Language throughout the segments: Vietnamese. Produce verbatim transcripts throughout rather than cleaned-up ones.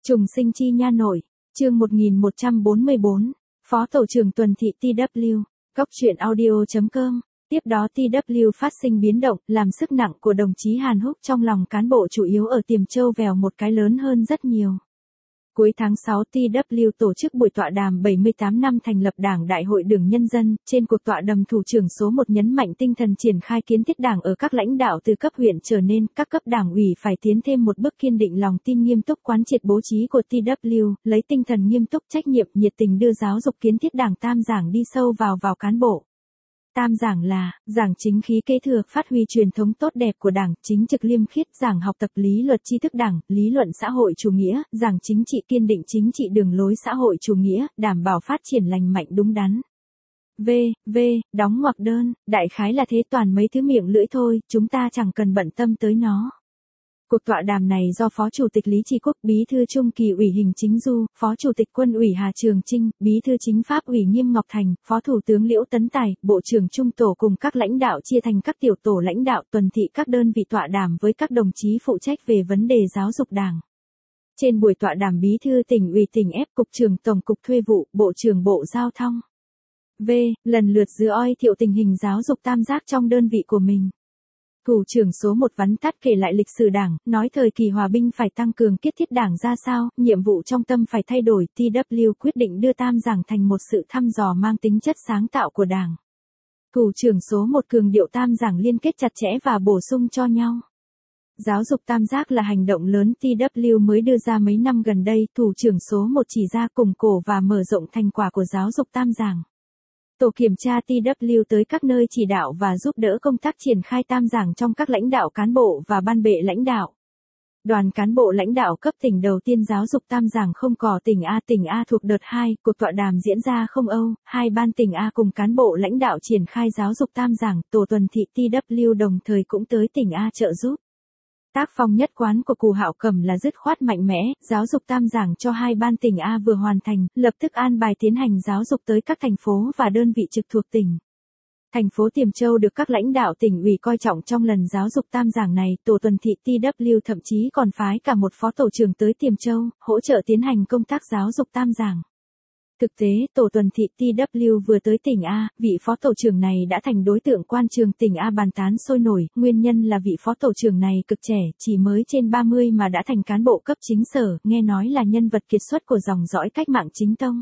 Trùng sinh chi nha nội, chương một nghìn một trăm bốn mươi bốn, Phó Tổ trưởng Tuần thị tê vê, góc truyện audio chấm com. Tiếp đó tê vê phát sinh biến động, làm sức nặng của đồng chí Hàn Húc trong lòng cán bộ chủ yếu ở Tiềm Châu vèo một cái lớn hơn rất nhiều. Cuối tháng sáu tê vê tổ chức buổi tọa đàm bảy mươi tám năm thành lập Đảng Đại hội Đường Nhân dân, trên cuộc tọa đàm thủ trưởng số một nhấn mạnh tinh thần triển khai kiến thiết Đảng ở các lãnh đạo từ cấp huyện trở nên, các cấp Đảng ủy phải tiến thêm một bước kiên định lòng tin nghiêm túc quán triệt bố trí của tê vê, lấy tinh thần nghiêm túc trách nhiệm nhiệt tình đưa giáo dục kiến thiết Đảng tam giảng đi sâu vào vào cán bộ. Tam giảng là, giảng chính khí kế thừa, phát huy truyền thống tốt đẹp của Đảng, chính trực liêm khiết, giảng học tập lý luật tri thức Đảng, lý luận xã hội chủ nghĩa, giảng chính trị kiên định chính trị đường lối xã hội chủ nghĩa, đảm bảo phát triển lành mạnh đúng đắn. V, V, đóng ngoặc đơn, đại khái là thế, toàn mấy thứ miệng lưỡi thôi, chúng ta chẳng cần bận tâm tới nó. Cuộc tọa đàm này do Phó Chủ tịch Lý Tri Quốc, Bí thư Trung Kỳ ủy Hình Chính Du, Phó Chủ tịch Quân ủy Hà Trường Chinh, Bí thư Chính pháp ủy Nghiêm Ngọc Thành, Phó Thủ tướng Liễu Tấn Tài, Bộ trưởng Trung tổ cùng các lãnh đạo chia thành các tiểu tổ lãnh đạo tuần thị các đơn vị tọa đàm với các đồng chí phụ trách về vấn đề giáo dục Đảng. Trên buổi tọa đàm Bí thư Tỉnh ủy Tỉnh F, Cục trưởng Tổng cục Thuê vụ, Bộ trưởng Bộ Giao thông. V, lần lượt dưới oi thiệu tình hình giáo dục tam giác trong đơn vị của mình. Thủ trưởng số một vắn tắt kể lại lịch sử Đảng, nói thời kỳ hòa bình phải tăng cường kết thiết Đảng ra sao, nhiệm vụ trong tâm phải thay đổi, tê vê quyết định đưa tam giảng thành một sự thăm dò mang tính chất sáng tạo của Đảng. Thủ trưởng số một cường điệu tam giảng liên kết chặt chẽ và bổ sung cho nhau. Giáo dục tam giác là hành động lớn tê vê mới đưa ra mấy năm gần đây, thủ trưởng số một chỉ ra củng cố và mở rộng thành quả của giáo dục tam giảng. Tổ kiểm tra tê vê tới các nơi chỉ đạo và giúp đỡ công tác triển khai tam giảng trong các lãnh đạo cán bộ và ban bệ lãnh đạo. Đoàn cán bộ lãnh đạo cấp tỉnh đầu tiên giáo dục tam giảng không có tỉnh A. Tỉnh A thuộc đợt hai, cuộc tọa đàm diễn ra không Âu, hai ban tỉnh A cùng cán bộ lãnh đạo triển khai giáo dục tam giảng, tổ tuần thị tê vê đồng thời cũng tới tỉnh A trợ giúp. Tác phong nhất quán của Cù Hạo Cẩm là dứt khoát mạnh mẽ, giáo dục tam giảng cho hai ban tỉnh A vừa hoàn thành, lập tức an bài tiến hành giáo dục tới các thành phố và đơn vị trực thuộc tỉnh. Thành phố Tiềm Châu được các lãnh đạo tỉnh ủy coi trọng trong lần giáo dục tam giảng này, tổ tuần thị tê vê thậm chí còn phái cả một phó tổ trưởng tới Tiềm Châu, hỗ trợ tiến hành công tác giáo dục tam giảng. Thực tế, tổ tuần thị tê vê vừa tới tỉnh A, vị phó tổ trưởng này đã thành đối tượng quan trường tỉnh A bàn tán sôi nổi, nguyên nhân là vị phó tổ trưởng này cực trẻ, chỉ mới trên ba mươi mà đã thành cán bộ cấp chính sở, nghe nói là nhân vật kiệt xuất của dòng dõi cách mạng chính tông.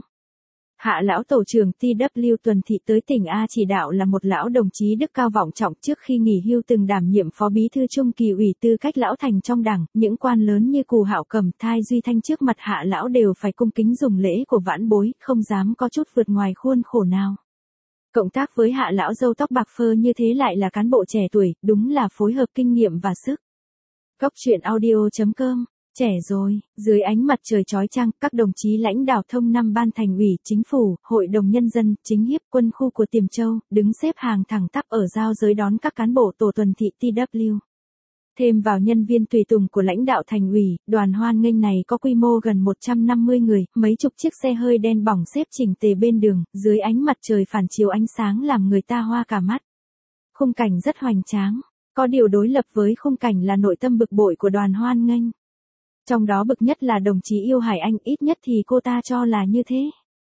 Hạ lão tổ trưởng tê vê tuần thị tới tỉnh A chỉ đạo là một lão đồng chí đức cao vọng trọng, trước khi nghỉ hưu từng đảm nhiệm phó bí thư Trung Kỳ ủy tư cách lão thành trong Đảng, những quan lớn như Cù Hạo Cẩm, Thai Duy Thanh trước mặt hạ lão đều phải cung kính dùng lễ của vãn bối, không dám có chút vượt ngoài khuôn khổ nào. Cộng tác với hạ lão râu tóc bạc phơ như thế lại là cán bộ trẻ tuổi, đúng là phối hợp kinh nghiệm và sức. Góc truyện audio chấm com. Trẻ rồi, dưới ánh mặt trời chói chang, các đồng chí lãnh đạo thông năm ban thành ủy, chính phủ, hội đồng nhân dân, chính hiệp, quân khu của Tiềm Châu, đứng xếp hàng thẳng tắp ở giao giới đón các cán bộ tổ tuần thị tê vê. Thêm vào nhân viên tùy tùng của lãnh đạo thành ủy, đoàn hoan nghênh này có quy mô gần một trăm năm mươi người, mấy chục chiếc xe hơi đen bỏng xếp chỉnh tề bên đường, dưới ánh mặt trời phản chiếu ánh sáng làm người ta hoa cả mắt. Khung cảnh rất hoành tráng, có điều đối lập với khung cảnh là nội tâm bực bội của đoàn hoan nghênh. Trong đó bực nhất là đồng chí Yêu Hải Anh, ít nhất thì cô ta cho là như thế.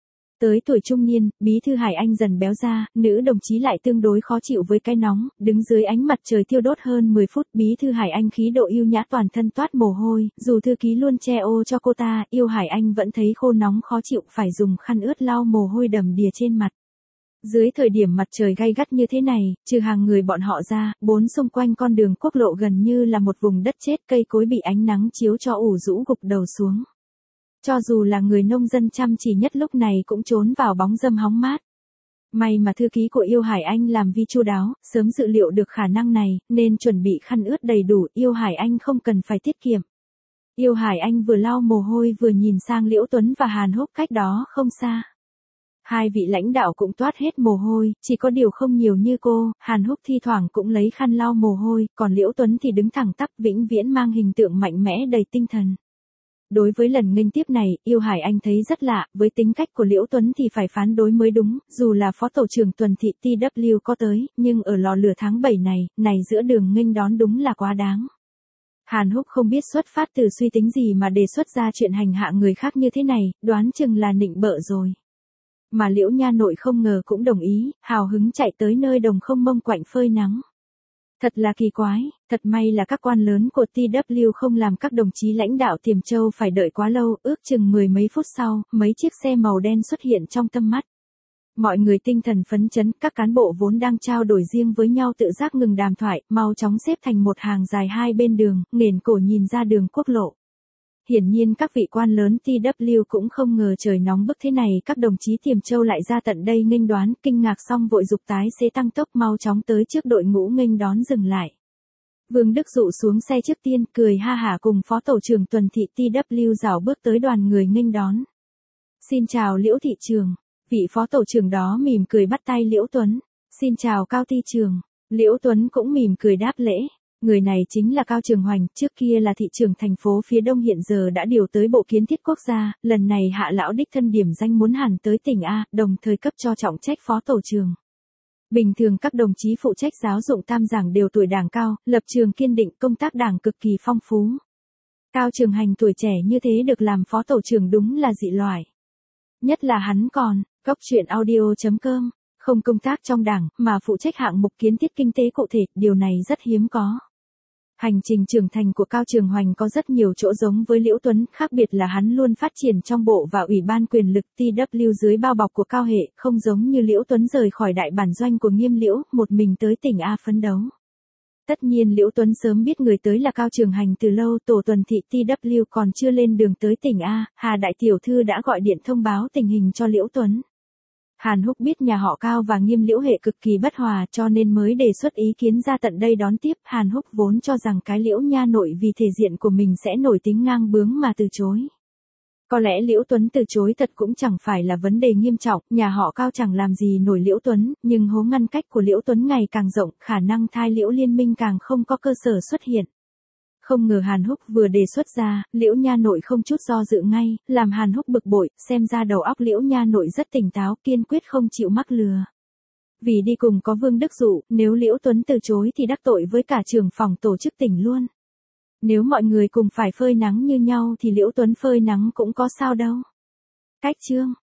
Tới tuổi trung niên, bí thư Hải Anh dần béo ra, nữ đồng chí lại tương đối khó chịu với cái nóng, đứng dưới ánh mặt trời thiêu đốt hơn mười phút, bí thư Hải Anh khí độ yêu nhã toàn thân toát mồ hôi, dù thư ký luôn che ô cho cô ta, Yêu Hải Anh vẫn thấy khô nóng khó chịu, phải dùng khăn ướt lau mồ hôi đầm đìa trên mặt. Dưới thời điểm mặt trời gay gắt như thế này, trừ hàng người bọn họ ra, bốn xung quanh con đường quốc lộ gần như là một vùng đất chết, cây cối bị ánh nắng chiếu cho ủ rũ gục đầu xuống. Cho dù là người nông dân chăm chỉ nhất lúc này cũng trốn vào bóng râm hóng mát. May mà thư ký của Yêu Hải Anh làm vi chu đáo, sớm dự liệu được khả năng này, nên chuẩn bị khăn ướt đầy đủ, Yêu Hải Anh không cần phải tiết kiệm. Yêu Hải Anh vừa lau mồ hôi vừa nhìn sang Liễu Tuấn và Hàn Húc cách đó không xa. Hai vị lãnh đạo cũng toát hết mồ hôi, chỉ có điều không nhiều như cô, Hàn Húc thi thoảng cũng lấy khăn lau mồ hôi, còn Liễu Tuấn thì đứng thẳng tắp vĩnh viễn mang hình tượng mạnh mẽ đầy tinh thần. Đối với lần nghênh tiếp này, Yêu Hải Anh thấy rất lạ, với tính cách của Liễu Tuấn thì phải phán đối mới đúng, dù là phó tổ trưởng tuần thị tê vê có tới, nhưng ở lò lửa tháng bảy này, này giữa đường nghênh đón đúng là quá đáng. Hàn Húc không biết xuất phát từ suy tính gì mà đề xuất ra chuyện hành hạ người khác như thế này, đoán chừng là nịnh bợ rồi. Mà Liễu Nha Nội không ngờ cũng đồng ý, hào hứng chạy tới nơi đồng không mông quạnh phơi nắng. Thật là kỳ quái, thật may là các quan lớn của tê vê kép không làm các đồng chí lãnh đạo Tiềm Châu phải đợi quá lâu, ước chừng mười mấy phút sau, mấy chiếc xe màu đen xuất hiện trong tầm mắt. Mọi người tinh thần phấn chấn, các cán bộ vốn đang trao đổi riêng với nhau tự giác ngừng đàm thoại, mau chóng xếp thành một hàng dài hai bên đường, nghển cổ nhìn ra đường quốc lộ. Hiển nhiên các vị quan lớn tê vê kép cũng không ngờ trời nóng bức thế này, các đồng chí Tiềm Châu lại ra tận đây nghênh đón, kinh ngạc xong vội giục tái xế tăng tốc mau chóng tới trước đội ngũ nghênh đón dừng lại. Vương Đức Dụ xuống xe trước tiên, cười ha hả cùng phó tổ trưởng Tuần thị tê vê kép rảo bước tới đoàn người nghênh đón. Xin chào Liễu thị trường. Vị phó tổ trưởng đó mỉm cười bắt tay Liễu Tuấn. Xin chào Cao ty trường. Liễu Tuấn cũng mỉm cười đáp lễ. Người này chính là Cao Trường Hoành, trước kia là thị trưởng thành phố phía Đông, hiện giờ đã điều tới Bộ Kiến thiết Quốc gia, lần này hạ lão đích thân điểm danh muốn hẳn tới tỉnh A, đồng thời cấp cho trọng trách phó tổ trưởng. Bình thường các đồng chí phụ trách giáo dụng tam giảng đều tuổi đảng cao, lập trường kiên định, công tác đảng cực kỳ phong phú. Cao Trường Hành tuổi trẻ như thế được làm phó tổ trưởng đúng là dị loại. Nhất là hắn còn, góc truyện audio chấm com, không công tác trong đảng, mà phụ trách hạng mục kiến thiết kinh tế cụ thể, điều này rất hiếm có. Hành trình trưởng thành của Cao Trường Hoành có rất nhiều chỗ giống với Liễu Tuấn, khác biệt là hắn luôn phát triển trong bộ và ủy ban quyền lực tê vê kép dưới bao bọc của Cao Hệ, không giống như Liễu Tuấn rời khỏi đại bản doanh của Nghiêm Liễu, một mình tới tỉnh A phấn đấu. Tất nhiên Liễu Tuấn sớm biết người tới là Cao Trường Hành từ lâu, tổ Tuần thị tê vê kép còn chưa lên đường tới tỉnh A, Hà đại tiểu thư đã gọi điện thông báo tình hình cho Liễu Tuấn. Hàn Húc biết nhà họ Cao và Nghiêm Liễu hệ cực kỳ bất hòa cho nên mới đề xuất ý kiến ra tận đây đón tiếp. Hàn Húc vốn cho rằng cái Liễu Nha Nội vì thể diện của mình sẽ nổi tính ngang bướng mà từ chối. Có lẽ Liễu Tuấn từ chối thật cũng chẳng phải là vấn đề nghiêm trọng, nhà họ Cao chẳng làm gì nổi Liễu Tuấn, nhưng hố ngăn cách của Liễu Tuấn ngày càng rộng, khả năng thai Liễu liên minh càng không có cơ sở xuất hiện. Không ngờ Hàn Húc vừa đề xuất ra, Liễu Nha Nội không chút do dự ngay, làm Hàn Húc bực bội, xem ra đầu óc Liễu Nha Nội rất tỉnh táo, kiên quyết không chịu mắc lừa. Vì đi cùng có Vương Đức Dụ, nếu Liễu Tuấn từ chối thì đắc tội với cả trưởng phòng tổ chức tỉnh luôn. Nếu mọi người cùng phải phơi nắng như nhau thì Liễu Tuấn phơi nắng cũng có sao đâu. Cách chương